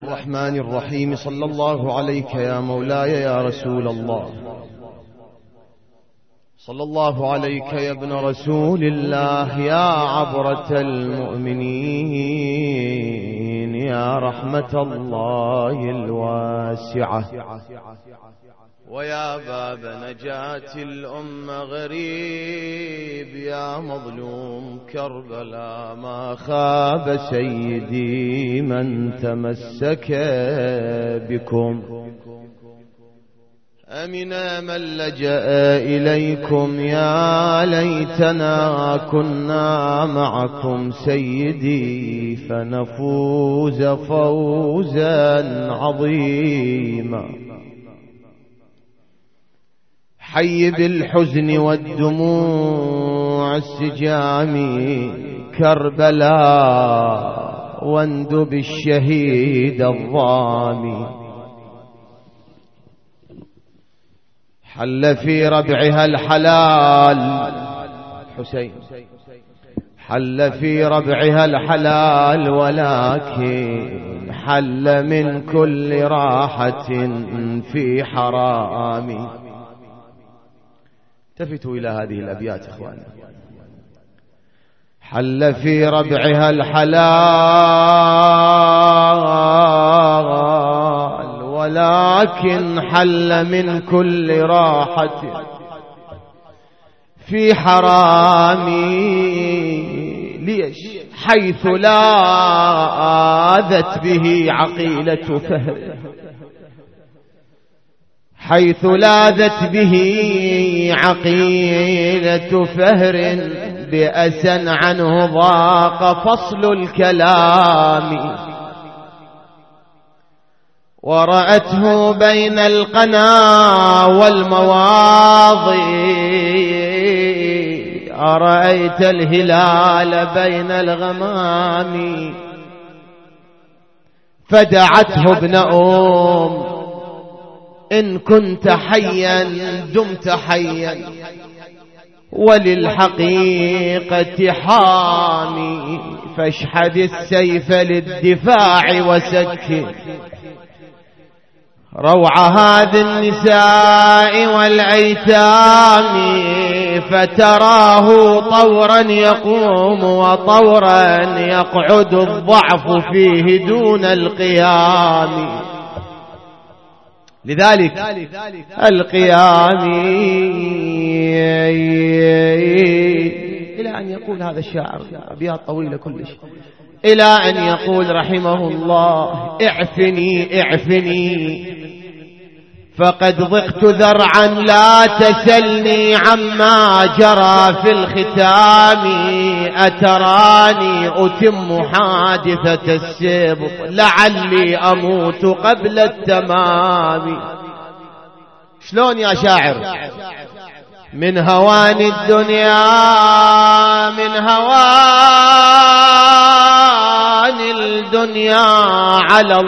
الرحمن الرحيم. صلى الله عليك يا مولاي يا رسول الله، صلى الله عليك يا ابن رسول الله، يا عبرة المؤمنين، يا رحمة الله الواسعة، ويا باب نجاة الأمة غريب، يا مظلوم كربلاء ما خاب سيدي من تمسك بكم، أمن من لجأ إليكم، يا ليتنا كنا معكم سيدي فنفوز فوزا عظيما. حي بالحزن والدموع السجام كربلاء، واندب الشهيد الظامي، حل في ربعها الحلال حسين، حل في ربعها الحلال، ولكن حل من كل راحة في حرام. التفتوا إلى هذه الأبيات إخواني. حل في ربعها الحلال، ولكن حل من كل راحة في حرامي. ليش؟ حيث لاذت به عقيلة فهر، حيث لاذت به عقيلة فهر، بأسا عنه ضاق فصل الكلام، ورأته بين القنا والمواضي، أرأيت الهلال بين الغمام، فدعته ابن إن كنت حيا دمت حيا، وللحقيقة حامي، فاشحذ السيف للدفاع وسك روع هذه النساء والأيتام، فتراه طورا يقوم وطورا يقعد الضعف فيه دون القيام، لذلك القيام. إلى أن يقول هذا الشاعر أبيات طويلة كلش، إلى أن يقول رحمه الله: اعفني اعفني فقد ضقت ذرعا، لا تسلني عما جرى في الختام، أتراني أتم حادثة السبط، لعلي أموت قبل التمام. شلون يا شاعر؟ من هوان الدنيا، من هوان الدنيا على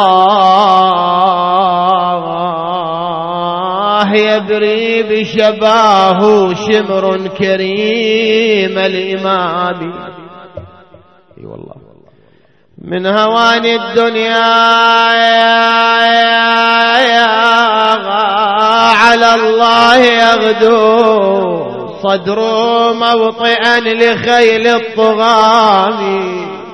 الله، يبري بشباه شمر كريم الإمام. اي والله. من هوان الدنيا على الله، يغدو صدر موطئا لخيل الطغام،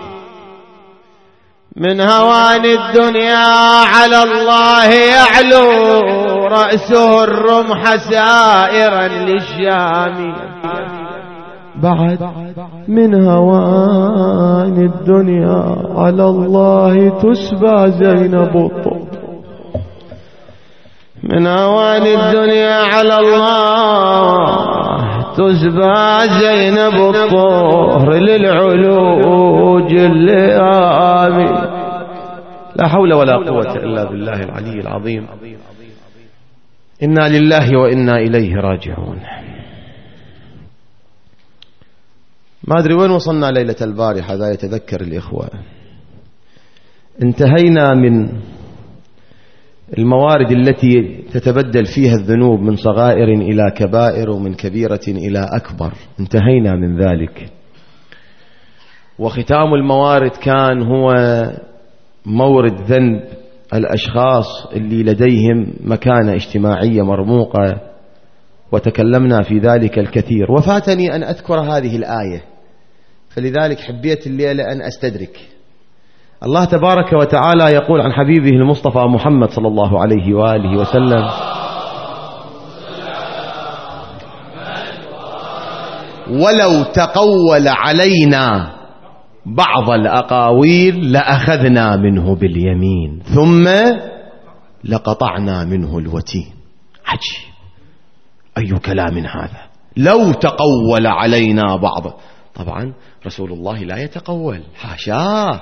من هوان الدنيا على الله، يعلو رأسه الرمح سائرا للشام. بعد من هوان الدنيا على الله تسبى زينب الطهر، من هوان الدنيا على الله تسبى زينب الطهر، للعلوج اللئام. لا حول ولا قوة إلا بالله العلي العظيم. إنا لله وإنا إليه راجعون. ما أدري وين وصلنا ليلة البارحة، لا يتذكر الإخوة. انتهينا من الموارد التي تتبدل فيها الذنوب من صغائر إلى كبائر، ومن كبيرة إلى أكبر، انتهينا من ذلك. وختام الموارد كان هو مورد ذنب الأشخاص اللي لديهم مكانة اجتماعية مرموقة، وتكلمنا في ذلك الكثير، وفاتني أن أذكر هذه الآية، فلذلك حبيت الليلة أن أستدرك. الله تبارك وتعالى يقول عن حبيبه المصطفى محمد صلى الله عليه وآله وسلم: ولو تقول علينا بعض الأقاويل لأخذنا منه باليمين ثم لقطعنا منه الوتين. عجيب، أي كلام هذا؟ لو تقول علينا بعض. طبعا رسول الله لا يتقول، حاشاه،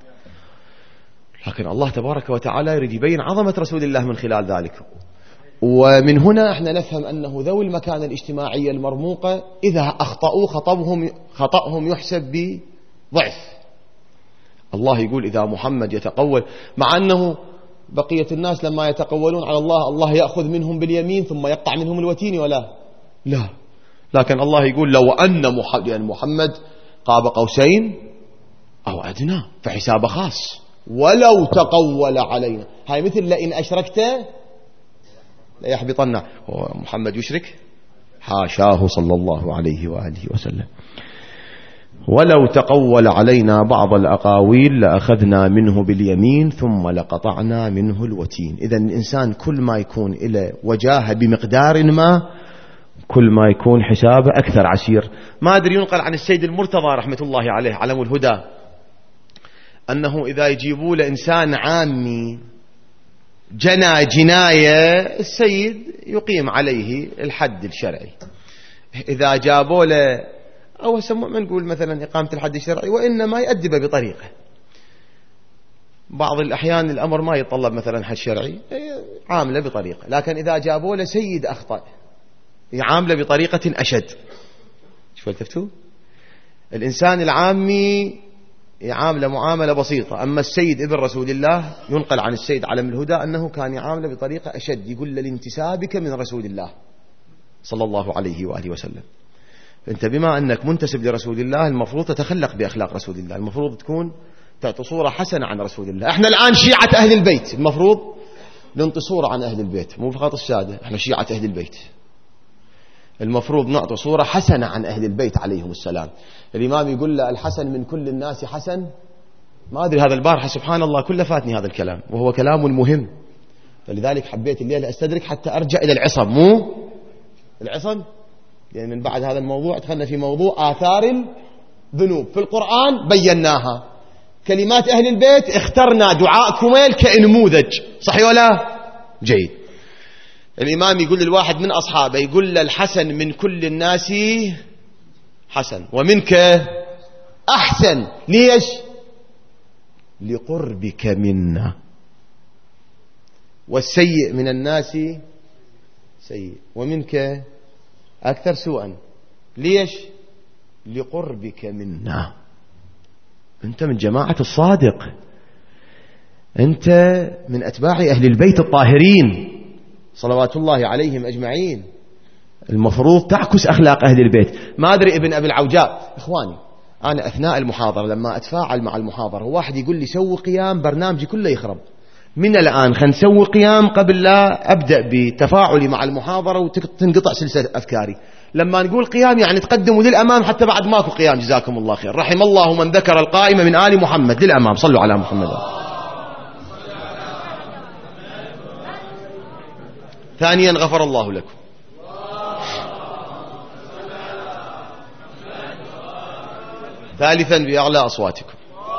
لكن الله تبارك وتعالى يريد يبين عظمة رسول الله من خلال ذلك. ومن هنا احنا نفهم أنه ذوي المكانة الاجتماعية المرموقة إذا أخطأوا خطأهم يحسب بضعف. الله يقول إذا محمد يتقول، مع أنه بقية الناس لما يتقولون على الله، الله يأخذ منهم باليمين ثم يقطع منهم الوتين، ولا لا، لكن الله يقول لو أن محمد قاب قوسين أو أدنى فحساب خاص، ولو تقول علينا. هاي مثل لئن أشركت ليحبطن. هو محمد يشرك؟ حاشاه صلى الله عليه وآله وسلم. ولو تقول علينا بعض الأقاويل لأخذنا منه باليمين ثم لقطعنا منه الوتين. إذن الإنسان كل ما يكون إلى وجاهة بمقدار ما، كل ما يكون حسابه أكثر عسير. ما أدري، ينقل عن السيد المرتضى رحمة الله عليه علم الهدى أنه إذا يجيبوا لإنسان عامي جنى جناية، السيد يقيم عليه الحد الشرعي. إذا جابوا له، أو ما نقول مثلا إقامة الحد الشرعي، وإنما يأدب بطريقة. بعض الأحيان الأمر ما يتطلب مثلا حد شرعي، عامله بطريقة، لكن إذا جابوا له سيد أخطأ يعامله بطريقة أشد. شو التفتوا؟ الإنسان العامي يعامله معاملة بسيطة، أما السيد ابن رسول الله ينقل عن السيد علم الهدى أنه كان يعامله بطريقة أشد، يقول لانتسابك من رسول الله صلى الله عليه وآله وسلم. أنت بما أنك منتسب لرسول الله المفروض تتخلق بأخلاق رسول الله، المفروض تكون تعطي صورة حسنة عن رسول الله. احنا الآن شيعة أهل البيت، المفروض ننطي صورة عن أهل البيت، مو فقط السادة، احنا شيعة أهل البيت، المفروض نعطي صورة حسنة عن أهل البيت عليهم السلام. الإمام يقول له الحسن من كل الناس حسن. ما أدري، هذا البارحة سبحان الله كله فاتني هذا الكلام، وهو كلام مهم، فلذلك حبيت الليلة أستدرك حتى أرجع إلى العصب، مو العصب، يعني من بعد هذا الموضوع دخلنا في موضوع آثار الذنوب. في القرآن بيناها، كلمات أهل البيت اخترنا دعاء كميل كنموذج، صحيح ولا؟ جيد. الإمام يقول للواحد من أصحابه، يقول له الحسن من كل الناس حسن ومنك أحسن. ليش؟ لقربك منا. والسيء من الناس سيء ومنك أكثر سوءا. ليش؟ لقربك منا. أنت من جماعة الصادق، أنت من أتباع أهل البيت الطاهرين صلوات الله عليهم أجمعين، المفروض تعكس أخلاق أهل البيت. ما أدري ابن أبي العوجاء، إخواني أنا أثناء المحاضرة لما أتفاعل مع المحاضرة واحد يقول لي سوي قيام برنامجي كله يخرب، من الآن خلينا نسوي قيام قبل لا أبدأ بتفاعلي مع المحاضرة وتنقطع سلسلة أفكاري. لما نقول قيام يعني تقدموا للأمام حتى بعد ماكو قيام. جزاكم الله خير. رحم الله من ذكر القائمة من آل محمد للأمام. صلوا على محمد. ثانيا غفر الله لكم. ثالثا بأعلى أصواتكم.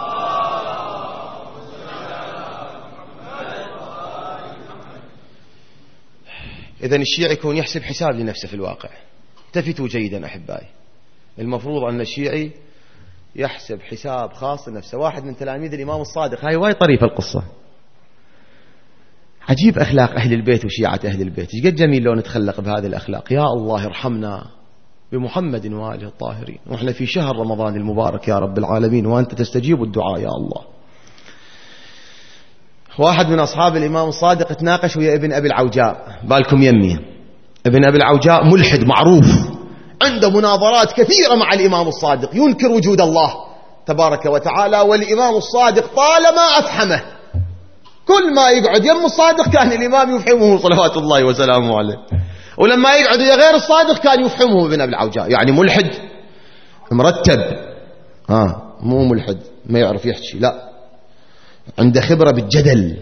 إذن الشيعي يكون يحسب حساب لنفسه في الواقع. التفتوا جيدا أحبائي، المفروض أن الشيعي يحسب حساب خاص لنفسه. واحد من تلاميذ الإمام الصادق، هاي وايد طريفة القصة، عجيب أخلاق أهل البيت وشيعة أهل البيت، ايش قد جميل لو نتخلق بهذه الأخلاق. يا الله ارحمنا بمحمد وآله الطاهرين، ونحن في شهر رمضان المبارك يا رب العالمين، وأنت تستجيب الدعاء يا الله. واحد من أصحاب الإمام الصادق تناقش ويا ابن أبي العوجاء، بالكم يمي ابن أبي العوجاء ملحد معروف، عنده مناظرات كثيرة مع الإمام الصادق، ينكر وجود الله، تبارك وتعالى. والإمام الصادق طالما أفحمه، كل ما يقعد يم الصادق كان الإمام يفحمه صلوات الله وسلامه عليه، ولما يقعد غير الصادق كان يفحمه ابن أبي العوجاء. يعني ملحد مرتب، مو ملحد ما يعرف يحكي، لا، عنده خبرة بالجدل.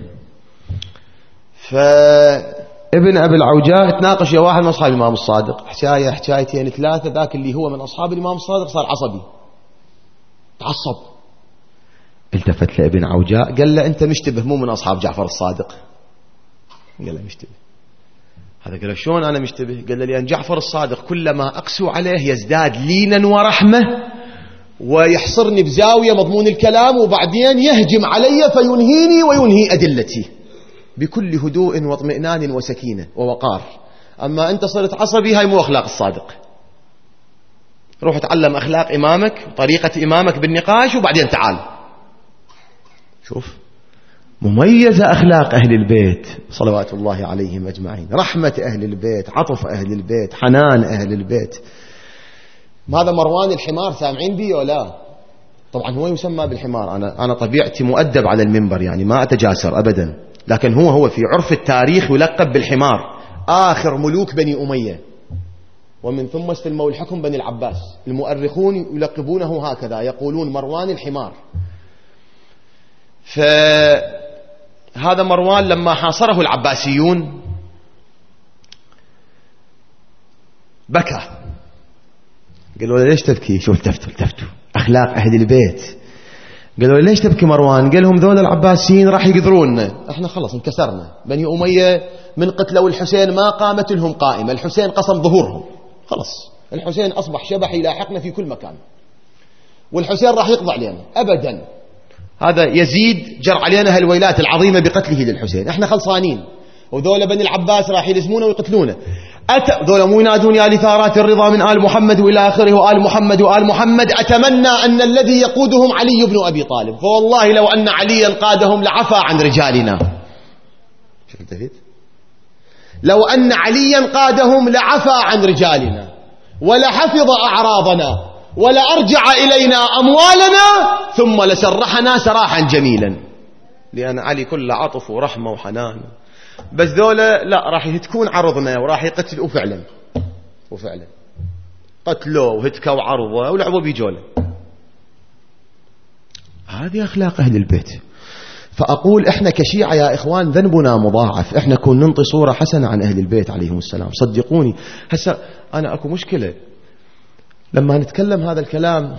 فابن أبي العوجاء تناقش يا واحد من أصحاب الإمام الصادق، حكايتين ثلاثة، ذاك اللي هو من أصحاب الإمام الصادق صار عصبي، تعصب. التفت لابن عوجاء قال له: أنت مشتبه مو من أصحاب جعفر الصادق. قال له: مشتبه. هذا قال له: شلون أنا مشتبه؟ قال له: لأن جعفر الصادق كلما أقسو عليه يزداد لينا ورحمة ويحصرني بزاوية مضمون الكلام، وبعدين يهجم علي فينهيني وينهي أدلتي بكل هدوء واطمئنان وسكينة ووقار. أما أنت صرت عصبي، هاي مو أخلاق الصادق. روح تعلم أخلاق إمامك، طريقة إمامك بالنقاش، وبعدين تعال. شوف، مميزة أخلاق أهل البيت صلوات الله عليهم أجمعين، رحمة أهل البيت، عطف أهل البيت، حنان أهل البيت. هذا مروان الحمار، سامعين بي ولا؟ طبعا هو يسمى بالحمار. أنا طبيعتي مؤدب على المنبر، يعني ما أتجاسر أبدا، لكن هو في عرف التاريخ يلقب بالحمار، آخر ملوك بني أمية، ومن ثم استلموا الحكم بني العباس. المؤرخون يلقبونه هكذا، يقولون مروان الحمار. فهذا مروان لما حاصره العباسيون بكى، قالوا له: ليش تبكي؟ شو التفتوا أخلاق أهل البيت. قالوا له: ليش تبكي مروان؟ قال لهم: ذول العباسيين راح يقدروننا، احنا خلص انكسرنا، بني أمية من قتلوا الحسين ما قامت لهم قائمة، الحسين قسم ظهورهم، خلص الحسين أصبح شبح يلاحقنا في كل مكان، والحسين راح يقضي علينا أبدا. هذا يزيد جر علينا هالويلات العظيمة بقتله للحسين، احنا خلصانين، وذول بني العباس راح يلزمونه ويقتلونه. ذول مو ينادون: يا لثارات الرضا من آل محمد وإلى آخره، وآل محمد وآل محمد. أتمنى أن الذي يقودهم علي بن أبي طالب، فوالله لو أن عليا قادهم لعفى عن رجالنا. شو التفت؟ لو أن عليا قادهم لعفى عن رجالنا، ولحفظ أعراضنا، ولأرجع إلينا أموالنا، ثم لسرحنا سراحا جميلا. لأن علي كل عطف ورحمة وحنان، بس ذولا لا، راح يهتكون عرضنا وراح يقتلوا. وفعلا قتلوا وهتكوا عرضه ولعبوا بيجوله. هذه أخلاق أهل البيت. فأقول إحنا كشيعة يا إخوان ذنبنا مضاعف، إحنا كون ننطي صورة حسنة عن أهل البيت عليهم السلام. صدقوني هسه أنا أكو مشكلة لما نتكلم هذا الكلام.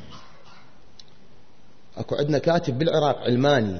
أكو عندنا كاتب بالعراق علماني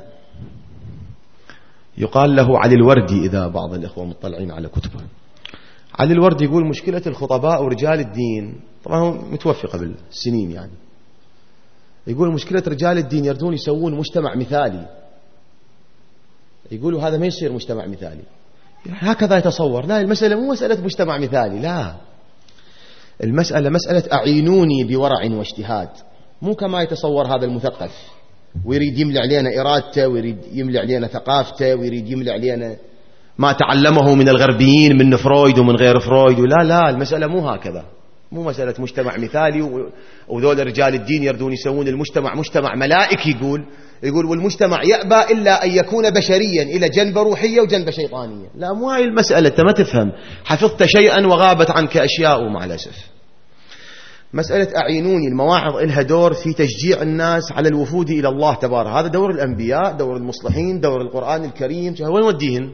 يقال له علي الوردي، إذا بعض الإخوة مطلعين على كتبه. علي الوردي يقول: مشكلة الخطباء ورجال الدين، طبعا هو متوفى قبل سنين يعني، يقول مشكلة رجال الدين يردون يسوون مجتمع مثالي. يقولوا هذا ما يصير مجتمع مثالي، هكذا يتصور. لا، المسألة مو مسألة مجتمع مثالي، لا، المسألة مسألة أعينوني بورع واجتهاد، مو كما يتصور هذا المثقف ويريد يملع علينا إرادته، ويريد يملع علينا ثقافته، ويريد يملع علينا ما تعلمه من الغربيين من فرويد ومن غير فرويد. لا، المسألة مو هكذا، مو مسألة مجتمع مثالي وذول رجال الدين يردون يسوون المجتمع مجتمع ملائكي. يقول والمجتمع يأبى إلا أن يكون بشريا، إلى جنبة روحية وجنبة شيطانية. لا، مو هاي المسألة، أنت ما تفهم، حفظت شيئا وغابت عنك أشياء مع الأسف. مسألة أعينوني، المواعظ إلها دور في تشجيع الناس على الوفود إلى الله تبارك. هذا دور الأنبياء، دور المصلحين، دور القرآن الكريم. وين نوديهن؟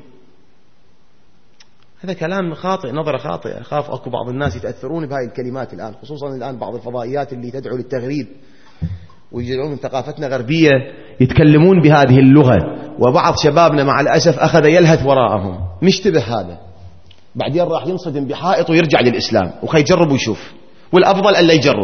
هذا كلام خاطئ، نظرة خاطئة. أخاف أكو بعض الناس يتأثرون بهاي الكلمات الآن، خصوصا الآن بعض الفضائيات اللي تدعو للتغريب ويجعلون من ثقافتنا غربية يتكلمون بهذه اللغة، وبعض شبابنا مع الأسف أخذ يلهث وراءهم. مشتبه هذا، بعدين راح ينصدم بحائط ويرجع للإسلام، وخي يجرب ويشوف، والأفضل أن لا يجرب،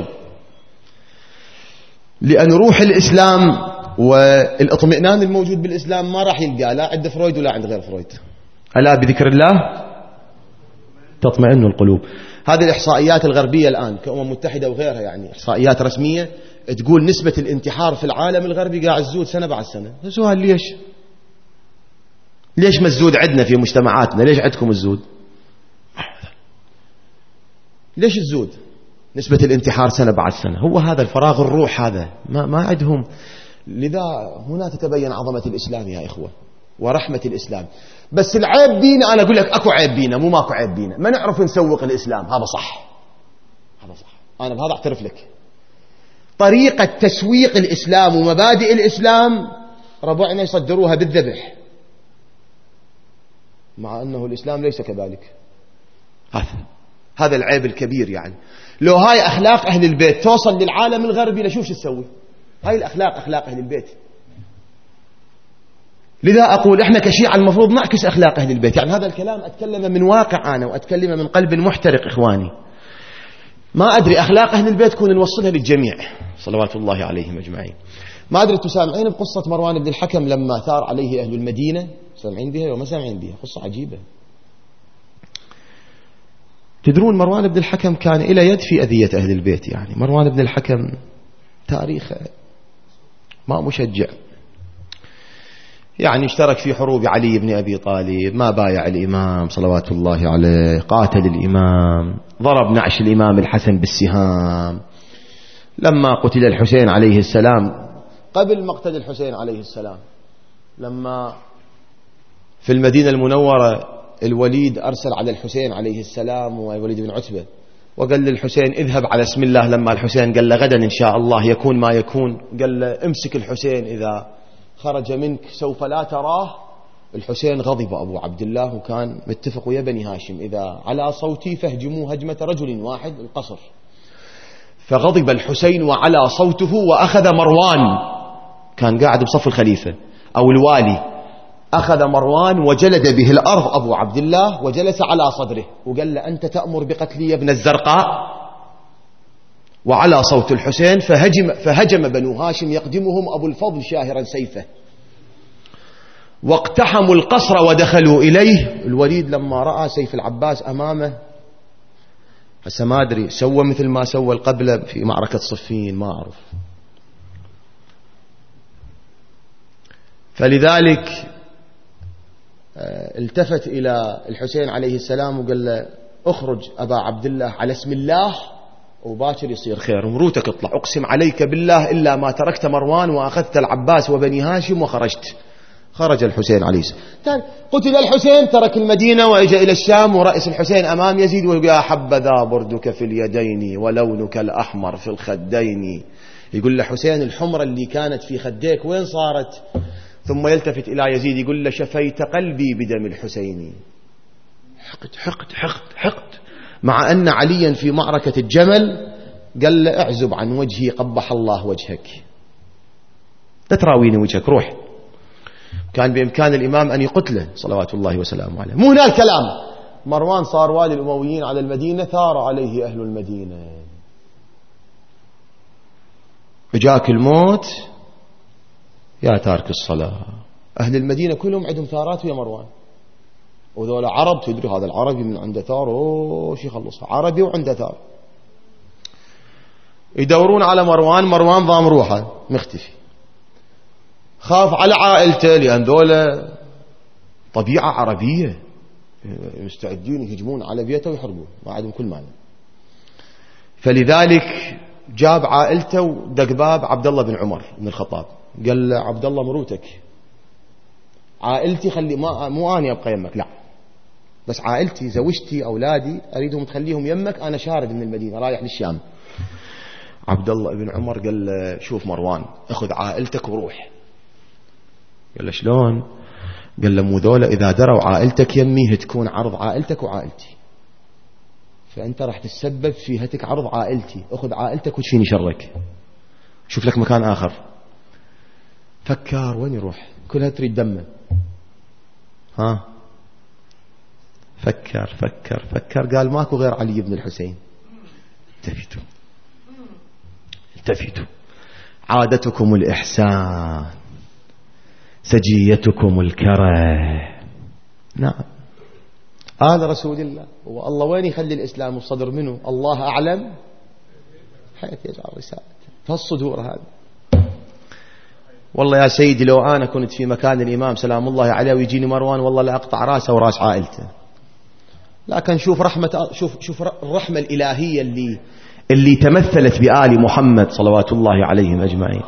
لأن روح الإسلام والاطمئنان الموجود بالإسلام ما راح يلقى لا عند فرويد ولا عند غير فرويد. ألا بذكر الله تطمئن القلوب. هذه الإحصائيات الغربية الآن كأمم متحدة وغيرها، يعني إحصائيات رسمية تقول نسبة الانتحار في العالم الغربي قاعد تزود سنة بعد سنة. سؤال: ليش ما تزود عندنا في مجتمعاتنا؟ ليش عندكم تزود؟ ليش تزود؟ نسبة الانتحار سنة بعد سنة. هو هذا الفراغ الروح هذا ما عندهم. لذا هنا تتبين عظمة الإسلام يا إخوة ورحمة الإسلام. بس العيب بينا، أنا أقول لك أكو عيب بينا، مو ماكو عيب بينا، ما نعرف نسوق الإسلام. هذا صح، هذا صح، أنا بهذا أعترف لك. طريقة تسويق الإسلام ومبادئ الإسلام ربعنا يصدروها بالذبح، مع أنه الإسلام ليس كذلك. هذا العيب الكبير. يعني لو هاي أخلاق أهل البيت توصل للعالم الغربي لشوف شو تسوي. هاي الأخلاق أخلاق أهل البيت. لذا أقول إحنا كشيعة المفروض نعكس أخلاق أهل البيت. يعني هذا الكلام أتكلم من واقع أنا، وأتكلم من قلب محترق إخواني. ما أدري أخلاق أهل البيت كون نوصلها للجميع صلوات الله عليهم أجمعين. ما أدري تسامعين بقصة مروان بن الحكم لما ثار عليه أهل المدينة؟ سامعين بها وما سامعين بها؟ قصة عجيبة. تدرون مروان بن الحكم كان إلى يد في أذية أهل البيت. يعني مروان بن الحكم تاريخه ما مشجع. يعني اشترك في حروب علي بن أبي طالب، ما بايع الإمام صلوات الله عليه، قاتل الإمام، ضرب نعش الإمام الحسن بالسهام. لما قتل الحسين عليه السلام، قبل مقتل الحسين عليه السلام، لما في المدينة المنورة الوليد أرسل على الحسين عليه السلام والوليد بن عتبة وقال للحسين اذهب على اسم الله. لما الحسين قال له غدا إن شاء الله يكون ما يكون، قال له امسك الحسين إذا خرج منك سوف لا تراه. الحسين غضب أبو عبد الله، وكان متفق ويا بني هاشم إذا على صوتي فاهجموا هجمة رجل واحد القصر. فغضب الحسين وعلى صوته، وأخذ مروان، كان قاعد بصف الخليفة أو الوالي، أخذ مروان وجلد به الأرض أبو عبد الله وجلس على صدره وقال له أنت تأمر بقتلي يا ابن الزرقاء. وعلى صوت الحسين فهجم بنو هاشم يقدمهم أبو الفضل شاهرا سيفه، واقتحموا القصر ودخلوا إليه. الوليد لما رأى سيف العباس أمامه، هسه ما أدري سوى مثل ما سوى القبلة في معركة صفين، ما أعرف. فلذلك التفت إلى الحسين عليه السلام وقال له اخرج أبا عبد الله على اسم الله وباكر يصير خير، ومروتك اطلع، أقسم عليك بالله إلا ما تركت مروان وأخذت العباس وبني هاشم وخرجت. خرج الحسين عليه السلام. قتل الحسين، ترك المدينة وإجا إلى الشام، ورأس الحسين أمام يزيد ويقول يا حبذا بردك في اليدين ولونك الأحمر في الخدين. يقول له حسين الحمرة اللي كانت في خديك وين صارت؟ ثم يلتفت إلى يزيد يقول له شفيت قلبي بدم الحسين. حقد حقد حقد حقد. مع أن عليا في معركة الجمل قال له اعزب عن وجهي قبح الله وجهك، لا تراويني وجهك، روح. كان بإمكان الإمام أن يقتله صلوات الله وسلامه عليه. مو هنا الكلام. مروان صار والي الأمويين على المدينة، ثار عليه أهل المدينة، وجاك الموت يا تارك الصلاة. أهل المدينة كلهم عندهم ثارات ويا مروان، وذولا عرب، تدري هذا العربي من عنده ثار وش يخلصها، عربي وعنده ثار. يدورون على مروان، مروان ضام روحه مختفي، خاف على عائلته لأن ذولا طبيعة عربية مستعدين يهجمون على بيته ويحرقون، ما عندهم كل مانع. فلذلك جاب عائلته ودق باب عبد الله بن عمر بن الخطاب، قال له عبد الله مروتك، عائلتي خلي مو أنا أبقى يمك، لا بس عائلتي زوجتي أولادي أريدهم تخليهم يمك، أنا شارد من المدينة رايح للشام. عبد الله بن عمر قال له شوف مروان أخذ عائلتك وروح. قال له شلون؟ قال له مو ذولا إذا دروا عائلتك يمي تكون عرض عائلتك وعائلتي، فأنت راح تتسبب في هتك عرض عائلتي، أخذ عائلتك وتفيني شرك، شوف لك مكان آخر. فكر وين يروح، كلها تريد دمه. ها فكر فكر فكر، قال ماكو غير علي بن الحسين. التفتوا التفتوا. عادتكم الإحسان، سجيتكم الكره. نعم آل رسول الله. والله وين يخلي الإسلام الصدر منه؟ الله أعلم حيث يجعل رسالته فالصدور هذا. والله يا سيدي لو أنا كنت في مكان الإمام سلام الله عليه ويجيني مروان والله لا أقطع راسه وراس عائلته. لكن شوف رحمة، شوف الرحمة الإلهية اللي تمثلت بآل محمد صلوات الله عليهم أجمعين.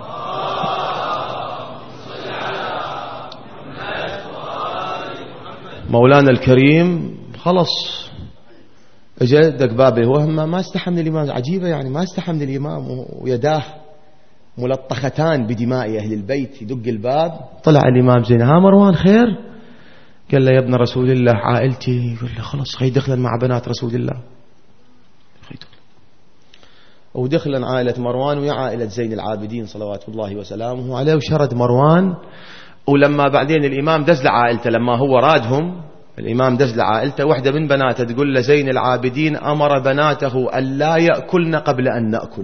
مولانا الكريم خلص اجى دق بابه، هو ما استحى من الإمام. عجيبة يعني، ما استحى من الإمام ويداه ملطختان بدماء أهل البيت. يدق الباب، طلع الإمام زين، ها مروان خير؟ قال له يا ابن رسول الله عائلتي. يقول له خلص خي دخلا مع بنات رسول الله. ودخلا عائلة مروان ويا عائلة زين العابدين صلوات الله وسلامه عليه، وشرد مروان. ولما بعدين الإمام دز لعائلته، لما هو رادهم الإمام دز لعائلته، واحدة من بناته تقول له زين العابدين أمر بناته أن لا يأكلن قبل أن نأكل،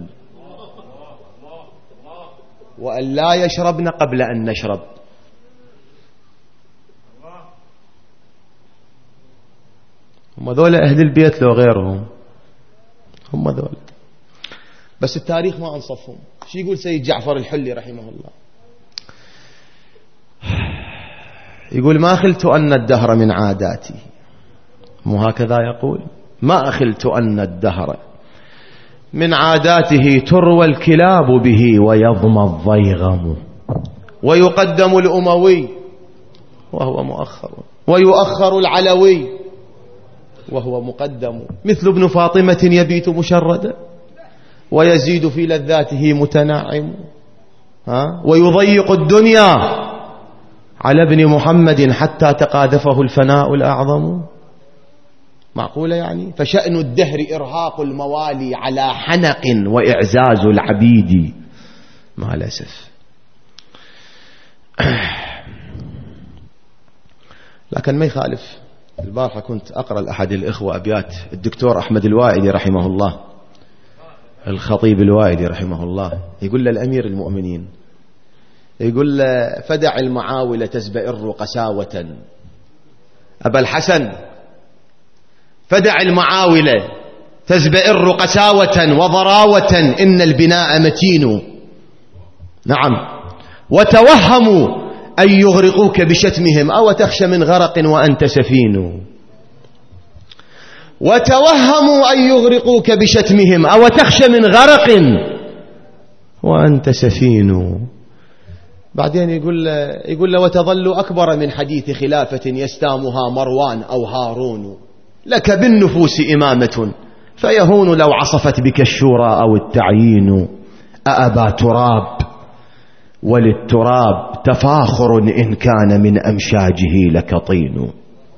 وأن لا يشربن قبل أن نشرب. هم ذولا أهل البيت لو غيرهم، هم ذولا. بس التاريخ ما أنصفهم. شو يقول سيد جعفر الحلي رحمه الله؟ يقول ما خلت أن الدهر من عاداتي، مو هكذا يقول؟ ما أخلت أن الدهر من عاداته تروى الكلاب به ويضمى الضيغم، ويقدم الأموي وهو مؤخر، ويؤخر العلوي وهو مقدم، مثل ابن فاطمة يبيت مشردا ويزيد في لذاته متنعم، ويضيق الدنيا على ابن محمد حتى تقاذفه الفناء الأعظم. معقولة يعني؟ فشأن الدهر إرهاق الموالي على حنق وإعزاز العبيد مع الأسف. لكن ما يخالف. البارحة كنت أقرأ لأحد الإخوة أبيات الدكتور أحمد الوائدي رحمه الله، الخطيب الوائدي رحمه الله، يقول للأمير المؤمنين، يقول له فدع المعاول تزبئر قساوة أبا الحسن، فدع المعاول تزبئر قساوة وضراوة إن البناء متين. نعم. وتوهموا أن يغرقوك بشتمهم أو تخشى من غرق وأنت سفين. وتوهموا أن يغرقوك بشتمهم أو تخشى من غرق وأنت سفين. بعدين يقول له وتظل أكبر من حديث خلافة يستامها مروان أو هارون، لك بالنفوس إمامة فيهون لو عصفت بك الشورى أو التعيين. أأبا تراب وللتراب تفاخر إن كان من أمشاجه لك طين.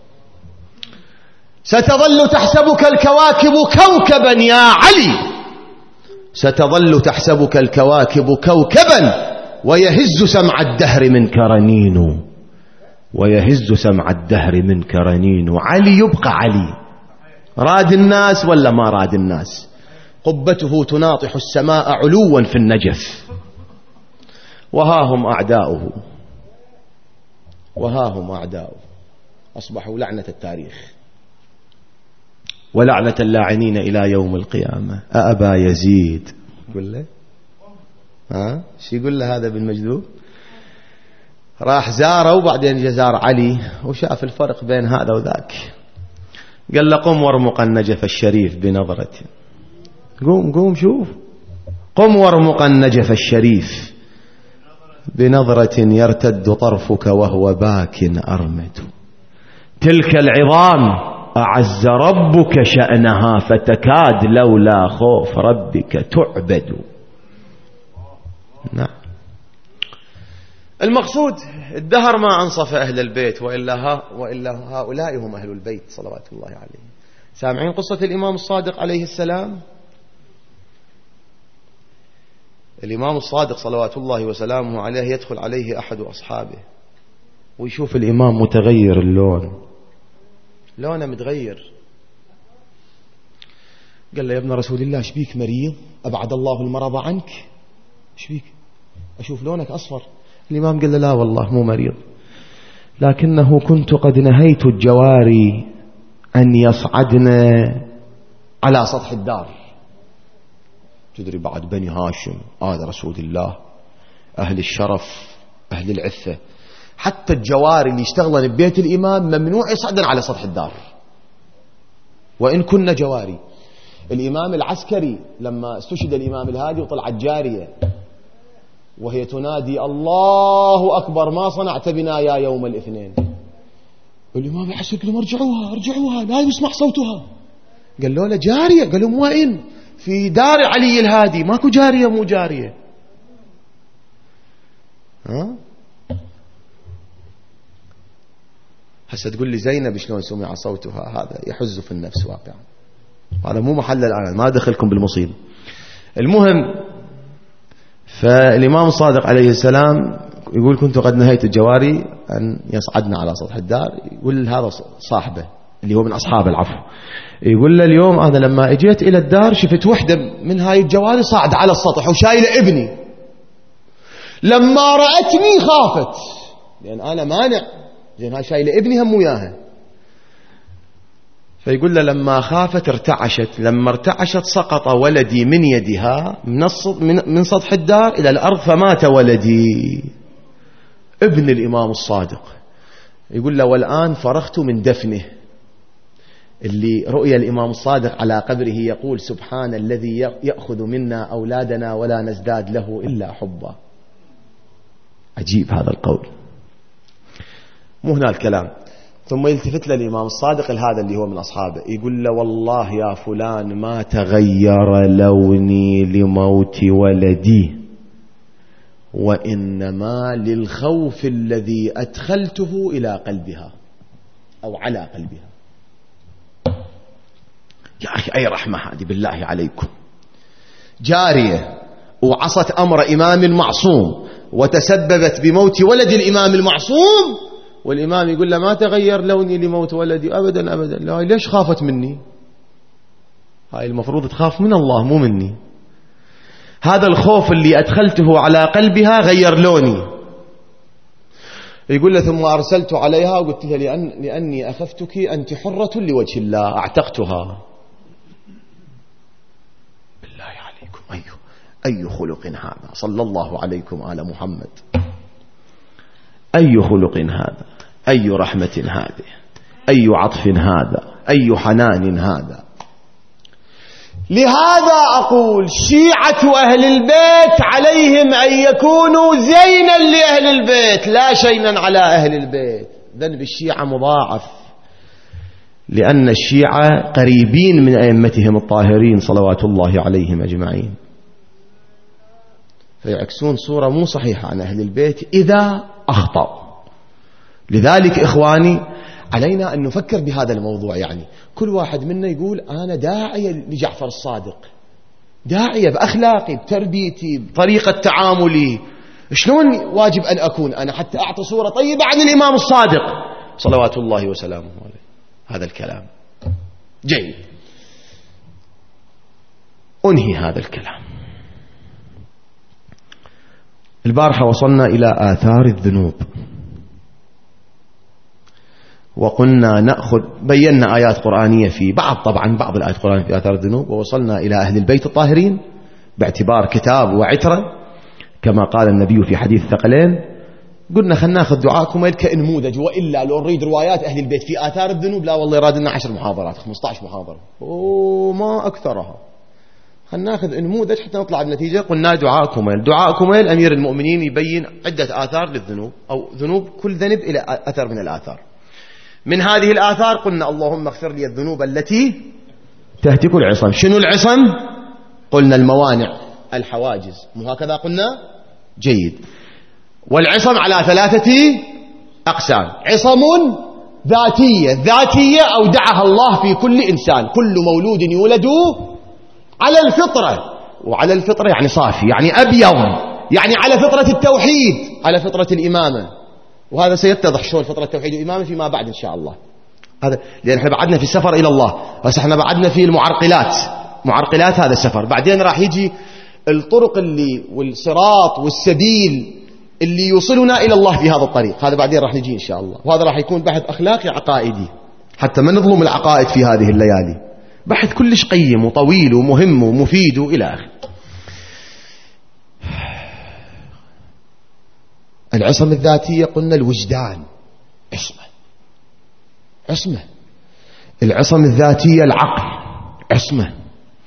ستظل تحسبك الكواكب كوكبا يا علي، ستظل تحسبك الكواكب كوكبا ويهز سمع الدهر منك رنين، ويهز سمع الدهر منك رنين. علي يبقى علي، راد الناس ولا ما راد الناس، قبته تناطح السماء علوا في النجف. وها هم أعداؤه، وها هم أعداؤه أصبحوا لعنة التاريخ ولعنة اللاعنين إلى يوم القيامة. أأبا يزيد يقول له شو يقول له هذا بالمجذوب؟ راح زاره وبعدين جزار علي وشاف الفرق بين هذا وذاك، قال له قم وارمق النجف الشريف بنظرة. قوم شوف، قم وارمق النجف الشريف بنظرة يرتد طرفك وهو باك أرمد. تلك العظام أعز ربك شأنها فتكاد لولا خوف ربك تعبد. نعم. المقصود الدهر ما أنصف أهل البيت، وإلا هؤلاء هم أهل البيت صلوات الله عليه. سامعين قصة الإمام الصادق عليه السلام؟ الإمام الصادق صلوات الله وسلامه عليه يدخل عليه أحد أصحابه ويشوف الإمام متغير اللون، لونه متغير. قال له يا ابن رسول الله ايش بيك مريض؟ أبعد الله المرض عنك، ايش بيك؟ أشوف لونك أصفر. الإمام قال له لا والله مو مريض، لكنه كنت قد نهيت الجواري أن يصعدن على سطح الدار. تدري بعد بني هاشم آل رسول الله أهل الشرف أهل العفة، حتى الجواري اللي يشتغلن ببيت الإمام ممنوع يصعدن على سطح الدار وإن كنا جواري. الإمام العسكري لما استشهد الإمام الهادي وطلعت جارية وهي تنادي الله أكبر ما صنعت بنا يا يوم الاثنين، الإمام العسكري قال لهم ارجعوها لا يسمع صوتها. قال له جارية. قال لهم وين؟ في دار علي الهادي ماكو جارية مو جارية. هسه تقول لي زينب شلون سمع صوتها؟ هذا يحز في النفس واقعا، هذا مو محل الآن، ما دخلكم بالمصيبة. المهم، فالإمام الصادق عليه السلام يقول كنت قد نهيت الجواري أن يصعدن على سطح الدار. يقول هذا صاحبه اللي هو من أصحاب العفو، يقول له اليوم أنا لما اجيت إلى الدار شفت وحدة من هاي الجواري صاعد على السطح وشايلة ابني، لما رأتني خافت لأن أنا مانع، لأن هاي شايلة ابني هم وياها. فيقول له لما خافت ارتعشت، لما ارتعشت سقط ولدي من يدها من سطح الدار إلى الأرض فمات ولدي، ابن الإمام الصادق. يقول له والآن فرغت من دفنه. اللي رؤيا الإمام الصادق على قبره يقول سبحان الذي يأخذ منا أولادنا ولا نزداد له إلا حبا. عجيب هذا القول. مو هنا الكلام. ثم يلتفت للإمام الصادق هذا اللي هو من أصحابه، يقول له والله يا فلان ما تغير لوني لموت ولدي، وإنما للخوف الذي أدخلته إلى قلبها أو على قلبها. يا أخي أي رحمة هذه بالله عليكم. جارية وعصت أمر إمام معصوم وتسببت بموت ولد الإمام المعصوم، والإمام يقول له ما تغير لوني لموت ولدي أبدا أبدا. لا، ليش خافت مني؟ هاي المفروض تخاف من الله مو مني. هذا الخوف اللي أدخلته على قلبها غير لوني. يقول له ثم أرسلت عليها وقلت لها لأني أخفتك أنت حرة لوجه الله أعتقتها. بالله عليكم أي خلق هذا؟ صلى الله عليكم آل محمد. أي خلق هذا؟ أي رحمة هذه؟ أي عطف هذا؟ أي حنان هذا؟ لهذا أقول شيعة أهل البيت عليهم أن يكونوا زينا لأهل البيت لا شينا على أهل البيت. ذنب الشيعة مضاعف، لأن الشيعة قريبين من أئمتهم الطاهرين صلوات الله عليهم أجمعين، فيعكسون صورة مو صحيحة عن أهل البيت إذا أخطأ. لذلك إخواني علينا أن نفكر بهذا الموضوع. يعني كل واحد منا يقول أنا داعية لجعفر الصادق، داعية بأخلاقي بتربيتي بطريقة تعاملي، شلون واجب أن أكون أنا حتى أعطي صورة طيبة عن الإمام الصادق صلوات الله وسلامه عليه. هذا الكلام جيد. أنهي هذا الكلام. البارحة وصلنا إلى آثار الذنوب، وقلنا نأخذ بينا آيات قرآنية في طبعا بعض الآيات القرآنية في آثار الذنوب، ووصلنا إلى أهل البيت الطاهرين باعتبار كتاب وعترة كما قال النبي في حديث الثقلين. قلنا خلنا ناخذ دعاءكم كنموذج، وإلا لو نريد روايات أهل البيت في آثار الذنوب لا والله يرادنا 10 محاضرات 15 محاضرة وما أكثرها. خلنا ناخذ نموذج حتى نطلع بنتيجة. قلنا دعاءكم أمير المؤمنين يبين عدة آثار للذنوب أو ذنوب، كل ذنب إلى أثر من الآثار. من هذه الآثار قلنا اللهم اغفر لي الذنوب التي تهتك العصم. شنو العصم؟ قلنا الموانع الحواجز، مو هكذا قلنا؟ جيد. والعصم على 3 أقسام: عصم ذاتية أودعها الله في كل إنسان، كل مولود يولد على الفطرة، وعلى الفطرة يعني صافي يعني أبيض، يعني على فطرة التوحيد، على فطرة الإمامة. وهذا سيتضح شلون فطرة التوحيد والإمامة فيما بعد إن شاء الله. هذا لأن احنا بعدنا في السفر إلى الله، بس احنا بعدنا في معرقلات هذا السفر. بعدين راح يجي الطرق اللي والصراط والسبيل اللي يوصلنا إلى الله في هذا الطريق، هذا بعدين راح نجي إن شاء الله. وهذا راح يكون بحث أخلاقي عقائدي حتى ما نظلم العقائد في هذه الليالي، بحث كلش قيم وطويل ومهم ومفيد إلى آخره. العصمة الذاتية قلنا الوجدان عصمة. العصمة الذاتية العقل عصمة.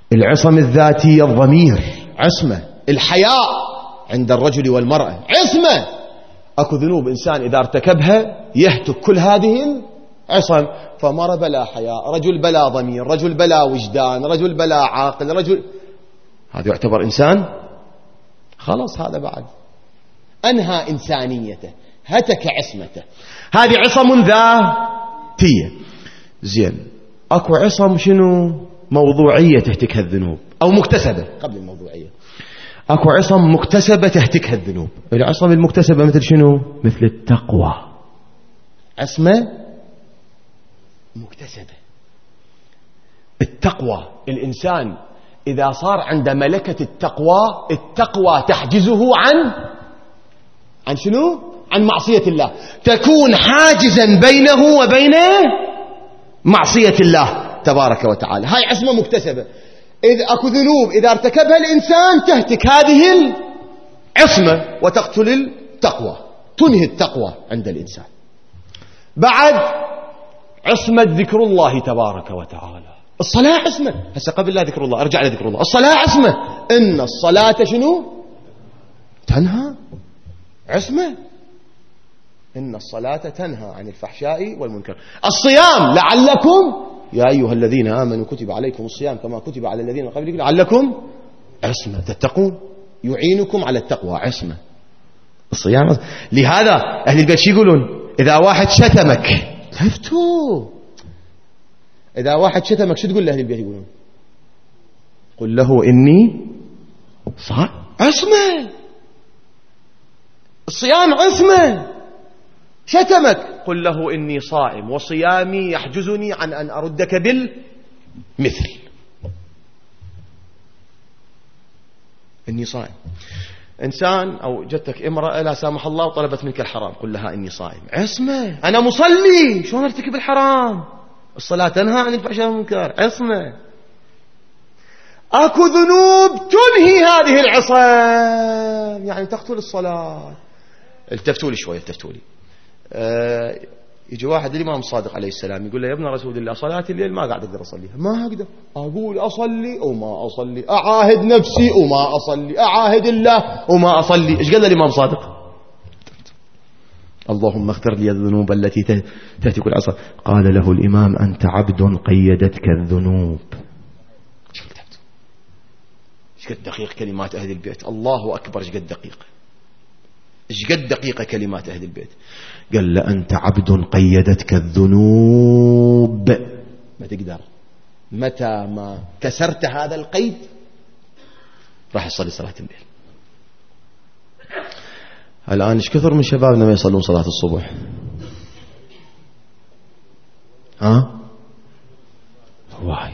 العصم الذاتية الضمير عصمة. الحياء عند الرجل والمرأة عصمة. أكو ذنوب إنسان إذا ارتكبها يهتك كل هذه العصم. فمرأة بلا حياء، رجل بلا ضمير، رجل بلا وجدان، رجل بلا عاقل، رجل هذا يعتبر إنسان خلاص. هذا بعد أنهى إنسانيته، هتك عصمته. هذه عصم ذاتية. زين، أكو عصم شنو؟ موضوعية تهتكها الذنوب، أو مكتسبة قبل الموضوعية. أكو عصم مكتسبة تهتكها الذنوب. العصم المكتسبة مثل شنو؟ مثل التقوى، عصمة مكتسبة. التقوى، الإنسان إذا صار عند ملكة التقوى تحجزه عن شنو؟ عن معصية الله، تكون حاجزا بينه وبين معصية الله تبارك وتعالى. هاي عصمة مكتسبة. إذا أكو ذنوب إذا ارتكبها الإنسان تهتك هذه العصمة وتقتل التقوى، تنهي التقوى عند الإنسان. بعد عصمة ذكر الله تبارك وتعالى. الصلاة عصمة. هسه قبل لا ذكر الله، أرجع لذكر الله. الصلاة عصمة. إن الصلاة شنو؟ تنهى، عصمة. إن الصلاة تنهى عن الفحشاء والمنكر. الصيام لعلكم يا أيها الذين آمنوا كتب عليكم الصيام كما كتب على الذين من قبلكم لعلكم عصمة تتقون، يعينكم على التقوى، عصمة. الصيام. لهذا أهل البيت شو يقولون؟ إذا واحد شتمك لفتوا، إذا واحد شتمك شو تقول لأهل البيت؟ يقولون قل له إني صائم. عصمة. الصيام عصمة. شتمك قل له إني صائم وصيامي يحجزني عن أن أردك بالمثل. إني صائم. إنسان أو جتك امرأة لا سامح الله وطلبت منك الحرام، قل لها إني صائم. عصمة. أنا مصلي، شلون ارتكب الحرام؟ الصلاة تنهى عن الفحشاء والمنكر، عصمة. أكو ذنوب تنهي هذه العصم، يعني تقتل الصلاة. التفتوا لي شوي، التفتوا لي. يجي واحد الإمام الصادق عليه السلام يقول له يا ابن رسول الله صلاة الليل ما قاعد أقدر أصليها. ما أقدر، أقول أصلي وما أصلي، أعاهد نفسي وما أصلي، أعاهد الله وما أصلي. إيش قال الإمام الصادق؟ اللهم اغفر لي الذنوب التي تهتك العصر. قال له الإمام أنت عبد قيدتك الذنوب. ايش قد دقيق كلمات أهل البيت. الله أكبر، ايش قد دقيق، ايش قد دقيقة كلمات أهل البيت. قال له أنت عبد قيدتك الذنوب، ما تقدر. متى ما كسرت هذا القيد راح يصلي صلاة الليل. الآن ايش كثر من شبابنا ما يصلون صلاة الصبح؟ هواي.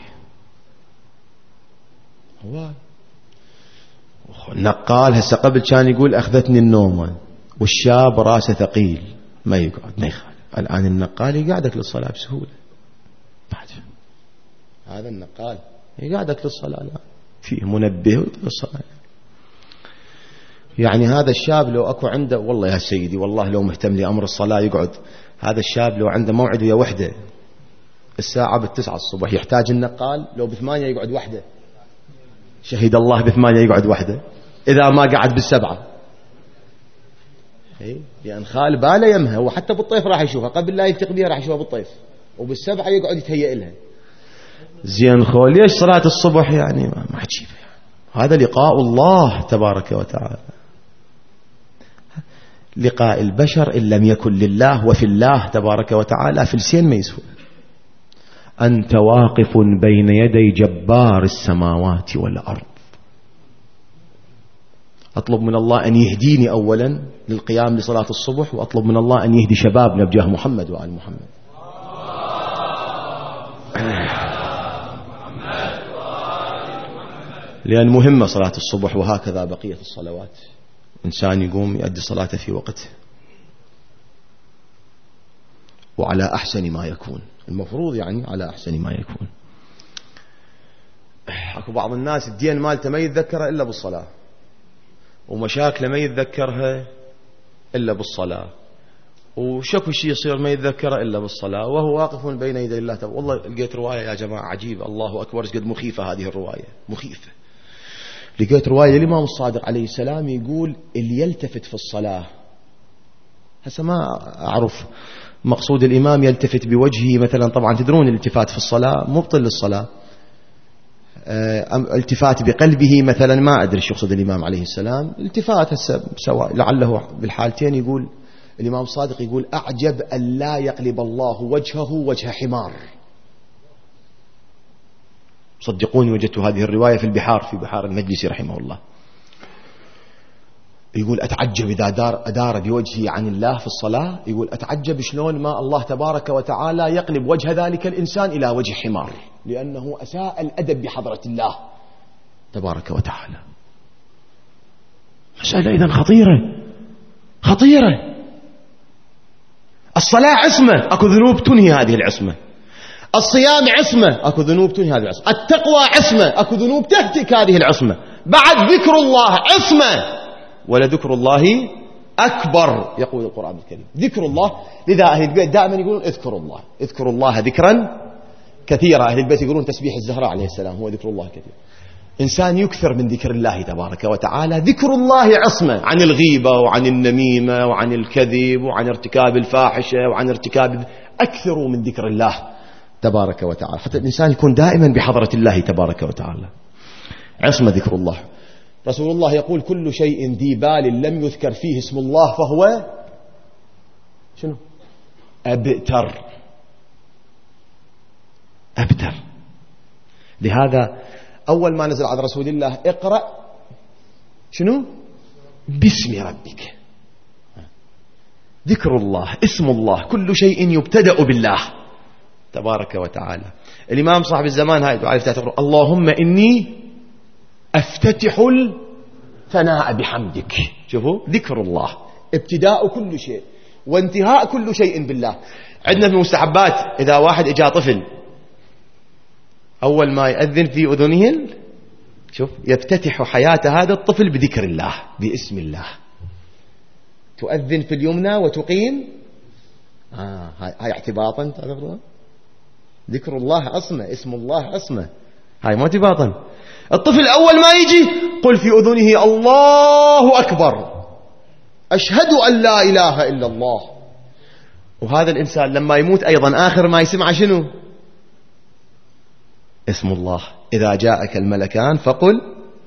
النقال هسه قبل كان يقول أخذتني النومة، والشاب راسه ثقيل ما يقعد ما يخالف. الآن النقال يقعدك للصلاة بسهولة. هذا النقال يقعدك للصلاة، لا فيه منبه للصلاة. يعني هذا الشاب لو أكو عنده، والله يا سيدي والله لو مهتم لأمر الصلاة يقعد. هذا الشاب لو عنده موعد ويا وحدة الساعة 9 الصبح يحتاج النقال، لو ب8 يقعد وحدة. شهد الله ب8 يقعد وحدة، إذا ما قعد ب7. لأن خال باله يمها، وحتى بالطيف راح يشوفها، قبل لا يلتقي بها راح يشوفها بالطيف، وب7 يقعد يتهيئ لها. زين خول ليش صلاة الصبح يعني ما تجيبها؟ هذا لقاء الله تبارك وتعالى. لقاء البشر إن لم يكن لله وفي الله تبارك وتعالى فلسين ما يسوى. أنت واقف بين يدي جبار السماوات والأرض. أطلب من الله أن يهديني أولا للقيام لصلاة الصبح، وأطلب من الله أن يهدي شبابنا بجاه محمد وآل محمد. لأن مهمة صلاة الصبح، وهكذا بقية الصلوات. إنسان يقوم يؤدي صلاته في وقته وعلى أحسن ما يكون، المفروض يعني على أحسن ما يكون. أكو بعض الناس الدين مالته ما يتذكرها إلا بالصلاة، ومشاكله ما يتذكرها إلا بالصلاة، وشكو شيء يصير ما يتذكره إلا بالصلاة وهو واقف بين يدي الله. والله لقيت رواية يا جماعة عجيبة، الله أكبر قد مخيفة هذه الرواية، مخيفة. لقيت رواية الإمام الصادق عليه السلام يقول اللي يلتفت في الصلاة، هسه ما أعرف مقصود الإمام يلتفت بوجهه مثلا، طبعا تدرون الالتفات في الصلاة مبطل للصلاة، التفات بقلبه مثلا ما أدري شو يقصد الإمام عليه السلام. التفات هسه سواء لعله بالحالتين. يقول الإمام الصادق يقول أعجب أن لا يقلب الله وجهه وجه حمار. صدقوني وجدت هذه الرواية في البحار، في بحار المجلسي رحمه الله. يقول أتعجب إذا أدار بوجهي عن الله في الصلاة، يقول أتعجب شلون ما الله تبارك وتعالى يقلب وجه ذلك الإنسان إلى وجه حمار، لأنه أساء الأدب بحضرة الله تبارك وتعالى. مسألة إذن خطيرة خطيرة. الصلاة عصمة، أكو ذنوب تنهي هذه العصمة. الصيام عصمة، أكو ذنوب تنهي هذه العصمة. التقوى عصمة، أكو ذنوب تهتك هذه العصمة. بعد ذكر الله عصمة، ولذكر الله أكبر يقول القرآن الكريم. ذكر الله، لذا أهل البيت دائما يقولون اذكروا الله، اذكروا الله ذكرا كثيرا. أهل البيت يقولون تسبيح الزهراء عليه السلام هو ذكر الله كثير. إنسان يكثر من ذكر الله تبارك وتعالى. ذكر الله عصمة عن الغيبة وعن النميمة وعن الكذب وعن ارتكاب الفاحشة وعن ارتكاب. أكثروا من ذكر الله تبارك وتعالى حتى الإنسان يكون دائما بحضرة الله تبارك وتعالى. عصمة ذكر الله. رسول الله يقول كل شيء ذي بال لم يذكر فيه اسم الله فهو شنو؟ أبتر. أبتر. لهذا أول ما نزل على رسول الله اقرأ شنو؟ باسم ربك. ذكر الله، اسم الله، كل شيء يبتدأ بالله تبارك وتعالى. الإمام صاحب الزمان هاي دعاء افتتاح اللهم إني أفتتح الثناء بحمدك. شوفوا ذكر الله ابتداء كل شيء وانتهاء كل شيء بالله. عندنا في المستحبات إذا واحد إجا طفل أول ما يأذن في أذنه شوف يفتتح حياة هذا الطفل بذكر الله باسم الله. تؤذن في اليمنى وتقيم هاي اعتباطا. تعرفون ذكر الله عصمة، اسم الله عصمة، هاي ما اعتباطا. الطفل أول ما يجي قل في أذنه الله أكبر أشهد أن لا إله إلا الله. وهذا الإنسان لما يموت أيضا آخر ما يسمع شنو؟ اسم الله. إذا جاءك الملكان فقل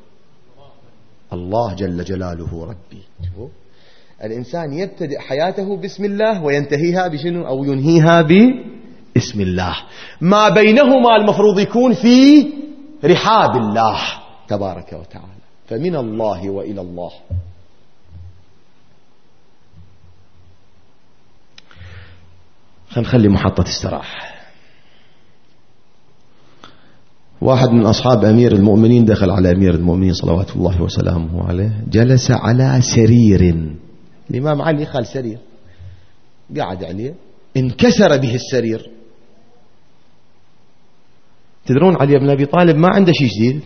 الله جل جلاله ربي. الإنسان يبتدئ حياته باسم الله وينتهيها بشنو أو ينهيها باسم الله. ما بينهما المفروض يكون في رحاب الله تبارك وتعالى. فمن الله وإلى الله. خلي محطة استراحة. واحد من أصحاب أمير المؤمنين دخل على أمير المؤمنين صلوات الله وسلامه عليه، جلس على سرير. الإمام علي خال سرير قاعد عليه، انكسر به السرير. تدرون علي بن أبي طالب ما عنده شيء جديد،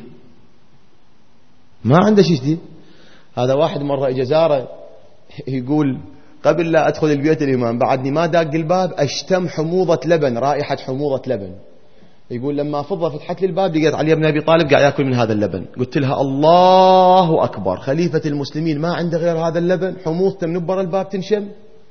ما عنده شيء جديد. هذا واحد مرة إجا زاره يقول قبل لا أدخل البيت الإمام بعدني ما داق الباب أشتم حموضة لبن، رائحة حموضة لبن. يقول لما فضة فتحت لي الباب لقيت علي بن أبي طالب قاعد يأكل من هذا اللبن. قلت لها الله أكبر، خليفة المسلمين ما عنده غير هذا اللبن، حموضته من برا الباب تنشم.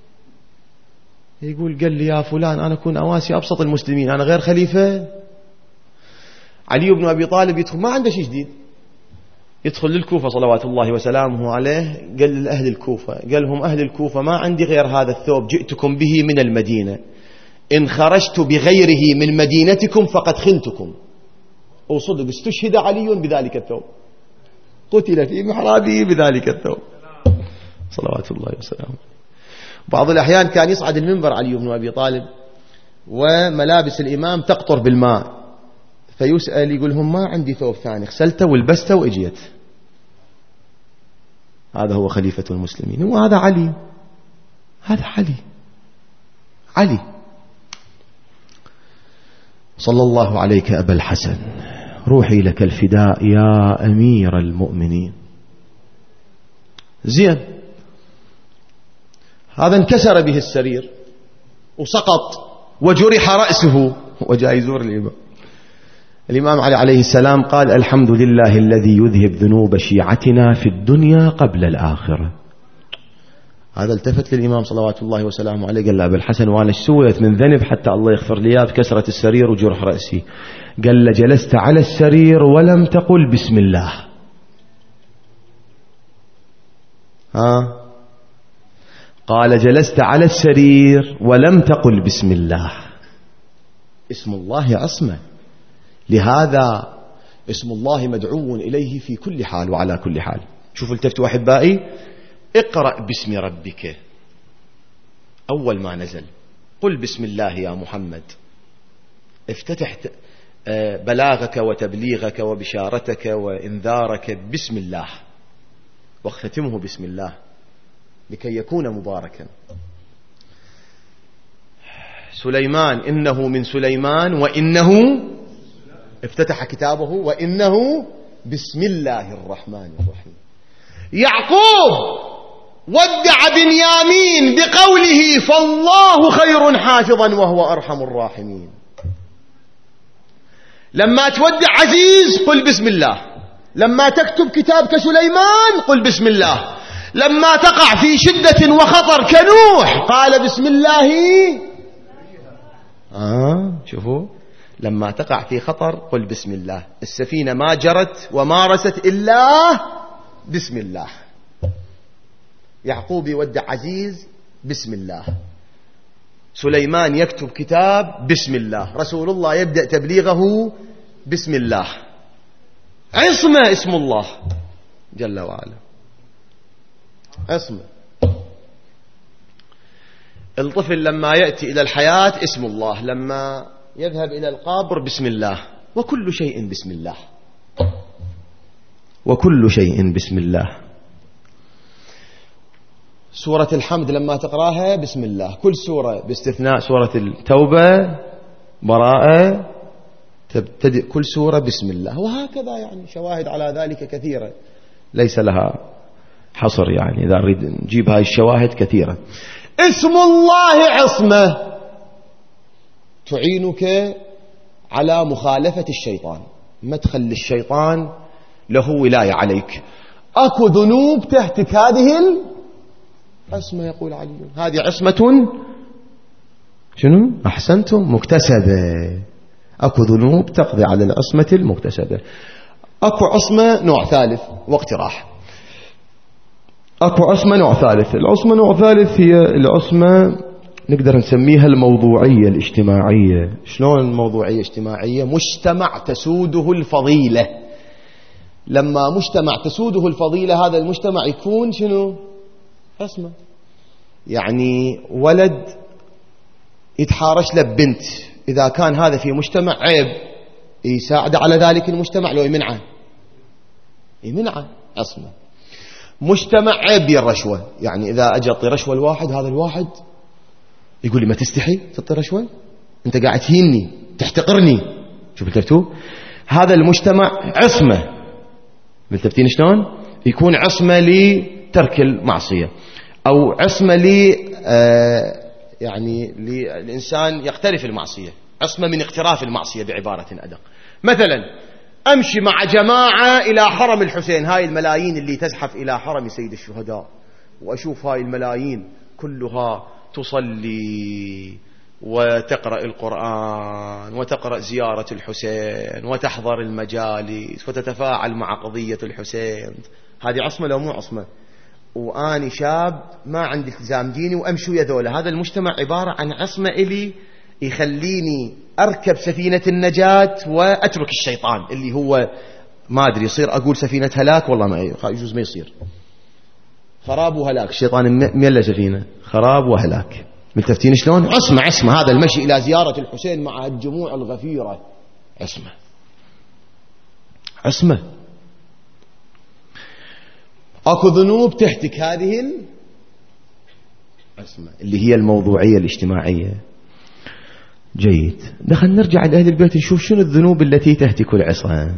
يقول قال لي يا فلان أنا أكون أواسي أبسط المسلمين، أنا غير خليفة. علي بن أبي طالب يدخل ما عنده شيء جديد، يدخل للكوفة صلوات الله وسلامه عليه. قال لأهل الكوفة، قال لهم أهل الكوفة ما عندي غير هذا الثوب جئتكم به من المدينة، إن خرجت بغيره من مدينتكم فقد خنتكم. وصدق استشهد علي بذلك الثوب، قتل في محرابه بذلك الثوب صلوات الله وسلامه. بعض الأحيان كان يصعد المنبر علي بن أبي طالب وملابس الإمام تقطر بالماء، فيسأل يقول لهم ما عندي ثوب ثاني، غسلته والبسته وإجيت. هذا هو خليفة المسلمين، هو هذا علي، هذا علي. صلى الله عليك أبا الحسن، روحي لك الفداء يا أمير المؤمنين. زين، هذا انكسر به السرير وسقط وجرح رأسه وجاء يزور الإمام علي عليه السلام قال الحمد لله الذي يذهب ذنوب شيعتنا في الدنيا قبل الآخرة. هذا التفت للإمام صلوات الله وسلامه عليه قال له أبا الحسن وأنا ايش سويت من ذنب حتى الله يغفر لي بكسرة السرير وجرح رأسي؟ قال له جلست على السرير ولم تقل بسم الله. قال جلست على السرير ولم تقل بسم الله. اسم الله عصمة، لهذا اسم الله مدعو إليه في كل حال وعلى كل حال. شوفوا التفتوا أحبائي، اقرأ باسم ربك أول ما نزل، قل بسم الله يا محمد، افتتح بلاغك وتبليغك وبشارتك وإنذارك بسم الله، واختتمه بسم الله لكي يكون مباركا. سليمان إنه من سليمان وإنه افتتح كتابه وإنه بسم الله الرحمن الرحيم. يعقوب ودع بنيامين بقوله فالله خير حافظا وهو أرحم الراحمين. لما تودع عزيز قل بسم الله، لما تكتب كتاب كسليمان قل بسم الله، لما تقع في شدة وخطر كنوح قال بسم الله. شوفوا، لما تقع في خطر قل بسم الله. السفينة ما جرت وما رست إلا بسم الله. يعقوب يودع عزيز بسم الله، سليمان يكتب كتاب بسم الله، رسول الله يبدأ تبليغه بسم الله. عصمة اسم الله جل وعلا، عصمة. الطفل لما يأتي إلى الحياة اسم الله، لما يذهب إلى القبر بسم الله، وكل شيء بسم الله، وكل شيء بسم الله. سورة الحمد لما تقراها بسم الله، كل سورة باستثناء سورة التوبة براءة تبتدئ كل سورة بسم الله، وهكذا يعني شواهد على ذلك كثيرة ليس لها حصر، يعني إذا أريد نجيب هاي الشواهد كثيرة. اسم الله عصمة تعينك على مخالفة الشيطان، ما تخلي الشيطان له ولاية عليك. أكو ذنوب تهتك هذه العصمة، يقول علي هذه عصمة شنو؟ أحسنتم، مكتسبة. أكو ذنوب تقضي على العصمة المكتسبة. أكو عصمة نوع ثالث واقتراح. أكو عصمة نوع ثالث. العصمة نوع ثالث هي العصمة نقدر نسميها الموضوعية الاجتماعية. شلون الموضوعية الاجتماعية؟ مجتمع تسوده الفضيلة. لما مجتمع تسوده الفضيلة هذا المجتمع يكون شنو؟ عصمة. يعني ولد يتحارش له بنت، إذا كان هذا في مجتمع عيب يساعد على ذلك المجتمع لو يمنعه، يمنعه، عصمة. مجتمع عيب بيه الرشوة، يعني إذا أجي أعطي رشوة الواحد، هذا الواحد يقول لي ما تستحي تعطي رشوة، أنت قاعد تهيني تحتقرني. شوف التفتو، هذا المجتمع عصمة. ملتفتين شلون؟ يكون عصمة لترك المعصية، أو عصمة يعني للإنسان يقترف المعصية، عصمة من اقتراف المعصية بعبارة أدق. مثلا أمشي مع جماعة إلى حرم الحسين، هاي الملايين اللي تزحف إلى حرم سيد الشهداء، وأشوف هاي الملايين كلها تصلي وتقرأ القرآن وتقرأ زيارة الحسين وتحضر المجالس وتتفاعل مع قضية الحسين. هذه عصمة لو مو عصمة؟ وأني شاب ما عندي التزام ديني وأمشي ويا ذولا. هذا المجتمع عبارة عن عصمة إلي يخليني أركب سفينة النجاة وأترك الشيطان اللي هو ما أدري يصير أقول سفينة هلاك، والله ما يجوز، ما يصير خراب وهلاك. الشيطان ميلا سفينة خراب وهلاك. ملتفتين شلون؟ عصمة، عصمة. هذا المشي إلى زيارة الحسين مع الجموع الغفيرة عصمة، عصمة. أكو ذنوب تهتك هذه العصمة اللي هي الموضوعية الاجتماعية. جيد، دخل نرجع لأهل البيت نشوف شنو الذنوب التي تهتك العصم،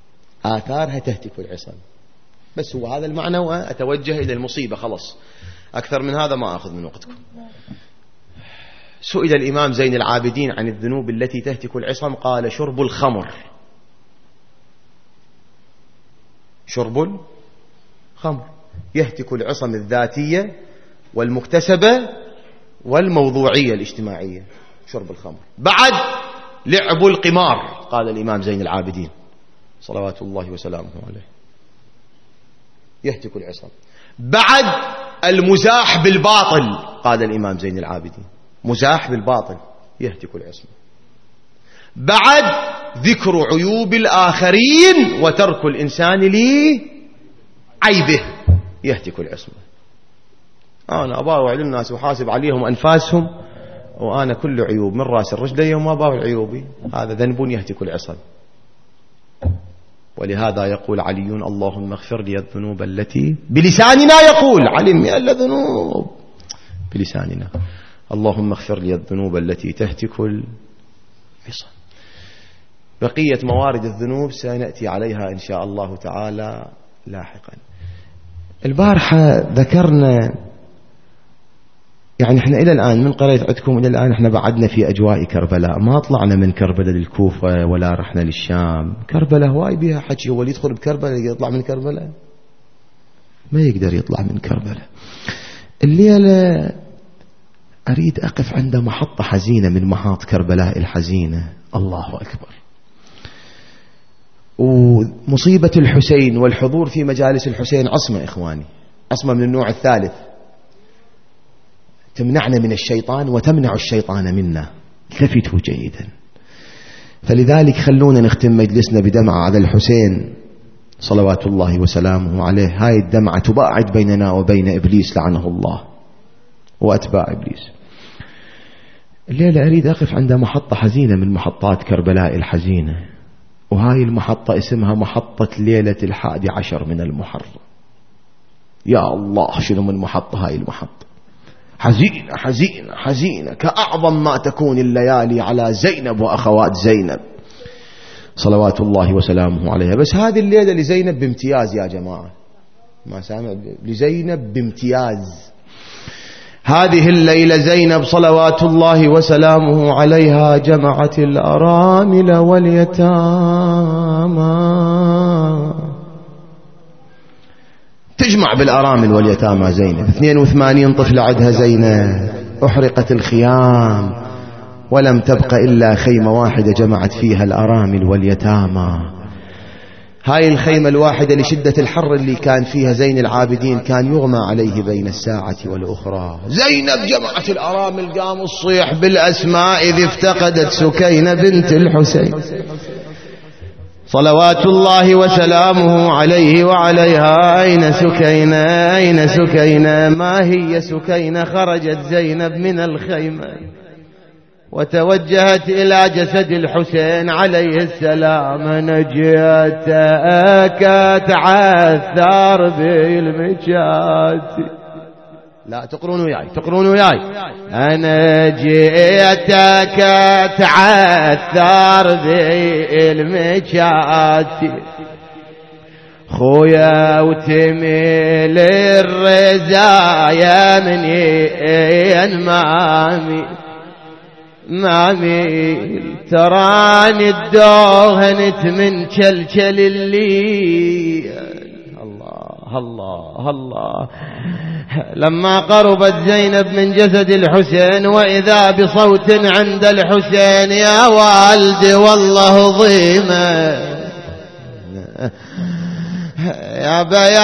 آثارها تهتك العصم. بس هو هذا المعنى، وأتوجه إلى المصيبة. خلص أكثر من هذا ما أخذ من وقتكم. سئل الإمام زين العابدين عن الذنوب التي تهتك العصم، قال: شرب الخمر. شرب الخمر يهتك العصم الذاتية والمكتسبة والموضوعية الاجتماعية. شرب الخمر. بعد لعب القمار، قال الإمام زين العابدين صلوات الله وسلامه عليه، يهتك العصم. بعد المزاح بالباطل، قال الإمام زين العابدين، مزاح بالباطل يهتك العصم. بعد ذكر عيوب الآخرين وترك الإنسان لعيبه يهتك العصم. أنا أباوع للناس وحاسب عليهم أنفاسهم وأنا كل عيوب من رأس الرجلين وما باوع عيوبي، هذا ذنب يهتك العصم. ولهذا يقول علي: اللهم اغفر لي الذنوب التي بلساننا، يقول علم يا الذنوب بلساننا، اللهم اغفر لي الذنوب التي تهتك العصم. بقية موارد الذنوب سنأتي عليها إن شاء الله تعالى لاحقا. البارحة ذكرنا، يعني احنا إلى الآن من قريت عندكم إلى الآن احنا بعدنا في أجواء كربلاء، ما طلعنا من كربلاء للكوفة ولا رحنا للشام. كربلاء هواي بها حكي، هو اللي يدخل بكربلاء يطلع من كربلاء؟ ما يقدر يطلع من كربلاء. الليلة أريد أقف عند محطة حزينة من محاط كربلاء الحزينة. الله أكبر. ومصيبة الحسين والحضور في مجالس الحسين عصمة إخواني، عصمة من النوع الثالث، تمنعنا من الشيطان وتمنع الشيطان منا. التفتوا جيدا. فلذلك خلونا نختم مجلسنا بدمعة على الحسين صلوات الله وسلامه عليه. هاي الدمعة تباعد بيننا وبين إبليس لعنه الله وأتباع إبليس. الليلة أريد أقف عند محطة حزينة من محطات كربلاء الحزينة، وهاي المحطة اسمها محطة ليلة 11 من المحرم. يا الله شنو من محطة هاي المحطة، حزينة حزينة حزينة، كأعظم ما تكون الليالي على زينب وأخوات زينب صلوات الله وسلامه عليها. بس هذه الليلة لزينب بامتياز يا جماعة، ما سامع، لزينب بامتياز. هذه الليلة زينب صلوات الله وسلامه عليها جمعت الأرامل واليتامى، تجمع بالأرامل واليتامى زينب. 82 طفلة عدها زينب. أحرقت الخيام ولم تبق إلا خيمة واحدة جمعت فيها الأرامل واليتامى. هاي الخيمة الواحدة لشدة الحر اللي كان فيها زين العابدين كان يغمى عليه بين الساعة والأخرى. زينب جمعت الأرامل، قام الصيح بالأسماء إذ افتقدت سكينة بنت الحسين صلوات الله وسلامه عليه وعليها. أين سكينة أين سكينة؟ ما هي سكينة؟ خرجت زينب من الخيمة وتوجهت إلى جسد الحسين عليه السلام. نجيت تعثر بالمجات. لا تقرون وياي، تقرون وياي. أنا جئتك تعثر بالمجات خويا وتميل الرزايا من ينمامي مامي تراني الدوهنت من كلكل الليل. الله الله الله. لما قربت زينب من جسد الحسين وإذا بصوت عند الحسين: يا والدي والله ضيمة، يا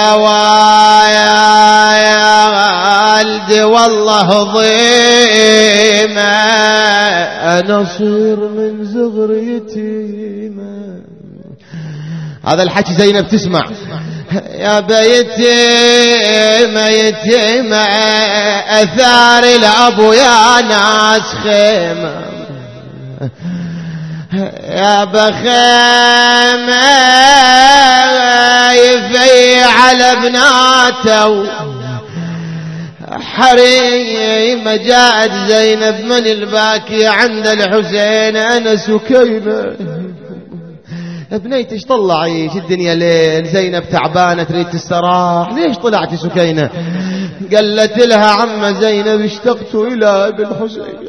والدي والله ضيمة، أنا صير من زغر يتيمة. هذا الحكي زينب تسمع. يا بيتيمة يتيمة أثار الأب يا ناس خيمة، يا بخيمة يفي على بناته حريمة. جاءت زينب من الباكية عند الحسين: أنا سكينة. بنيتي ايش طلعي الدنيا ليل؟ زينب تعبانة تريد تستراح، ليش طلعتي سكينة؟ قالت لها عم زينب اشتقت إلى ابن حسين.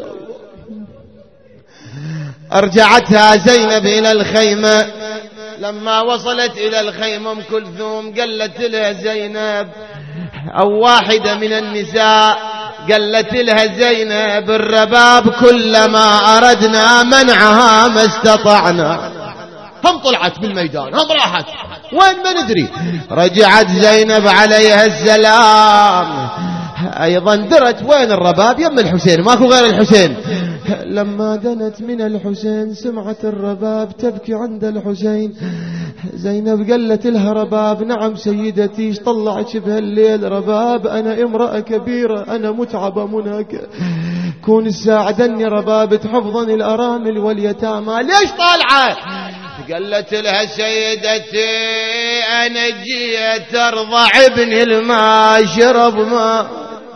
أرجعتها زينب إلى الخيمة. لما وصلت إلى الخيمة أم كلثوم قالت لها زينب، أو واحدة من النساء قالت لها زينب الرباب كلما أردنا منعها ما استطعنا. هم طلعت بالميدان، هم راحت وين ما ندري. رجعت زينب عليها السلام أيضا درت وين الرباب؟ يم الحسين، ماكو غير الحسين. لما دنت من الحسين سمعت الرباب تبكي عند الحسين. زينب قالت لها رباب نعم سيدتي، ايش طلعت بهالليل؟ رباب أنا امرأة كبيرة، أنا متعبة منك، كون تساعدني رباب تحفظني الأرامل واليتامى. ليش طالعة؟ قالت لها سيدتي أنا جيت أرضع ابني الماء شرب ماء.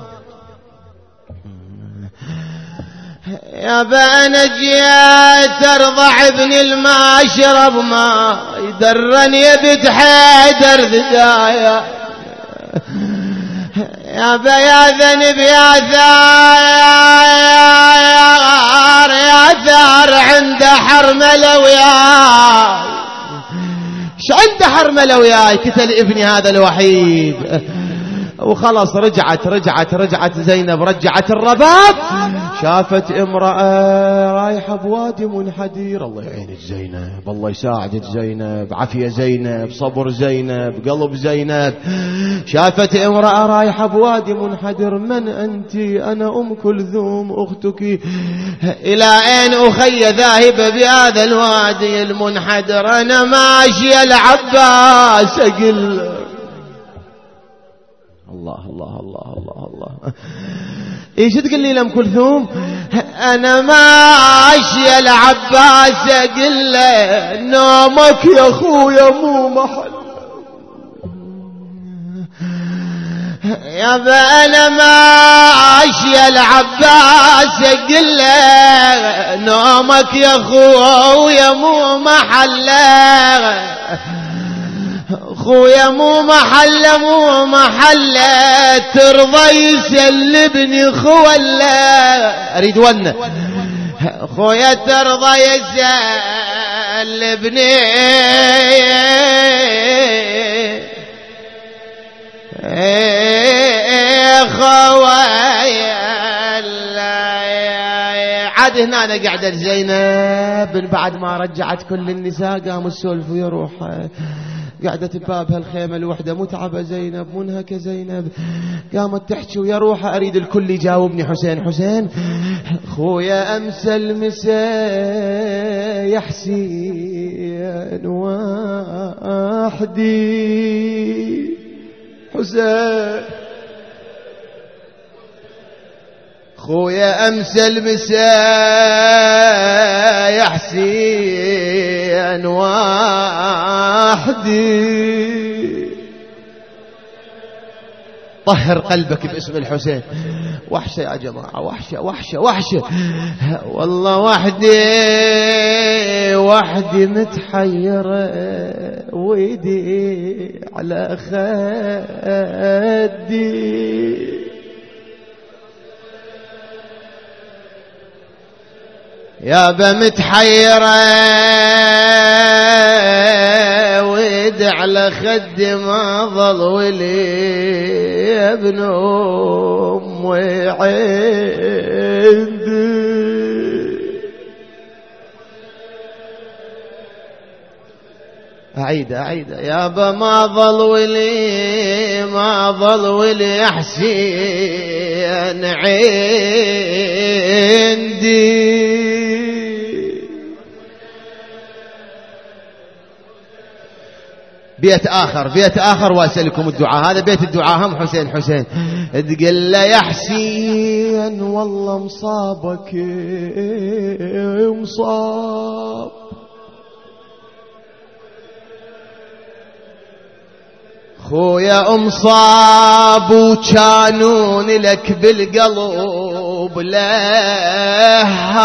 يا أنا جيت أرضع ابني الماء شرب ماء، يدرني بنت حيدر ذدايا. يا ذنب يا ثار يا ثار عند حرملة وياي. ايش عند حرملة وياي؟ كتل ابني هذا الوحيد. وخلاص رجعت زينب، رجعت الرباب. شافت امرأة رايحة بوادي منحدر. الله يعينك زينب، الله يساعدك زينب، عافية زينب، صبر زينب، قلب زينب. شافت امرأة رايحة بوادي منحدر. من أنت؟ أنا أم كلثوم أختك. إلى أين أخي ذاهبة بهذا الوادي المنحدر؟ أنا ماشي العباس أقل. الله الله الله الله الله. ايش تقول لي لأم كلثوم؟ انا ماشي العباس اقول له نومك يا اخويا مو محل. يا انا ماشي العباس اقول له نومك يا اخويا مو محل. خويا مو محل ترضى يسلبني خولا. اريد ونه. خويا ترضى يسلبني خويا. عاد هنا أنا قاعدة زينب بعد ما رجعت كل النساء قاموا السولف ويروح. قعدت بباب هالخيمة الوحدة متعبة زينب منهكة زينب. قامت تحكي ويا روحها أريد الكل يجاوبني حسين حسين. خويا أمس المساء يا حسين وحدي. حسين خويا أمس المساء يا حسين وحدي. طهر قلبك باسم الحسين. وحشة يا جماعة، وحشة وحشة وحشة والله. وحدي متحيرة ويدي على خدي. يابا متحيرة ويد على خدي ما ظل ولي يا ابن أمي عندي. أعيد يابا ما ظل ولي حسين عندي. بيت آخر واسألكم الدعاء. هذا بيت الدعاء هم حسين تقول له يا حسين والله مصابك مصاب. خويا مصاب وكانون لك بالقلب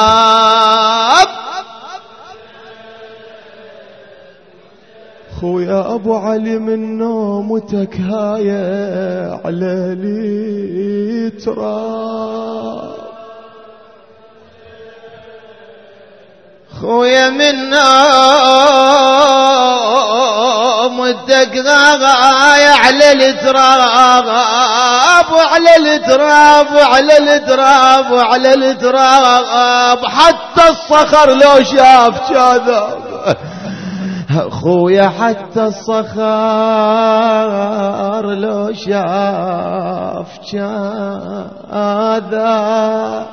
لهاب. خويا يا أبو علي من نومتك هاية على لي تراب، خويا من نومتك هاية على التراب، وعلى التراب وعلى التراب وعلى التراب، حتى الصخر لو شاف كذا خويا، حتى الصخر لو شاف كذا.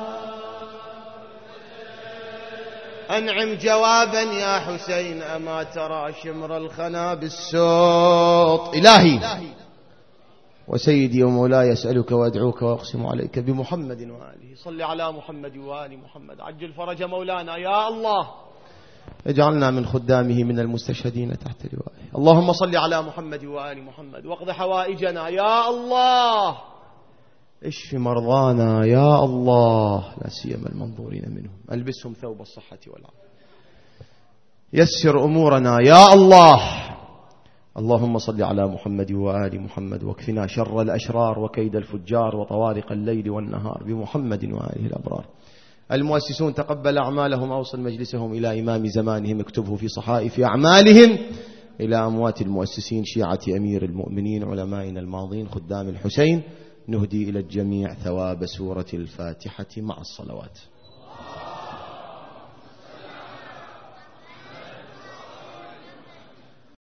أنعم جوابا يا حسين، أما ترى شمر الخنا بالسوط. إلهي وسيدي ومولاي أسألك وأدعوك وأقسم عليك بمحمد وآله، صل على محمد وآل محمد، عجل فرج مولانا يا الله، اجعلنا من خدامه من المستشهدين تحت لوائه. اللهم صل على محمد وآل محمد، واقض حوائجنا يا الله، اشف مرضانا يا الله، لا سيما المنظورين منهم، البسهم ثوب الصحة والعافية، يسر أمورنا يا الله. اللهم صل على محمد وآل محمد، واكفنا شر الأشرار وكيد الفجار وطوارق الليل والنهار بمحمد وآله الأبرار. المؤسسون تقبل أعمالهم، أوصل مجلسهم إلى إمام زمانهم، اكتبه في صحائف أعمالهم. إلى أموات المؤسسين شيعة أمير المؤمنين علمائنا الماضين خدام الحسين، نهدي إلى الجميع ثواب سورة الفاتحة مع الصلوات.